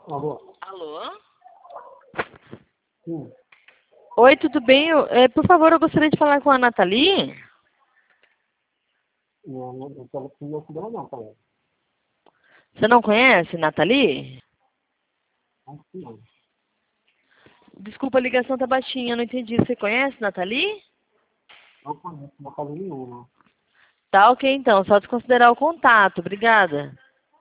Alô? Alô? Sim. Oi, tudo bem? Por favor, eu gostaria de falar com a Nathalie. Eu quero que eu cuidar não, cara. Você não conhece Nathalie? Acho que não. Desculpa, a ligação tá baixinha, eu não entendi. Você conhece Nathalie? Não conheço, não falei nenhuma. Tá ok então, só desconsiderar o contato. Obrigada.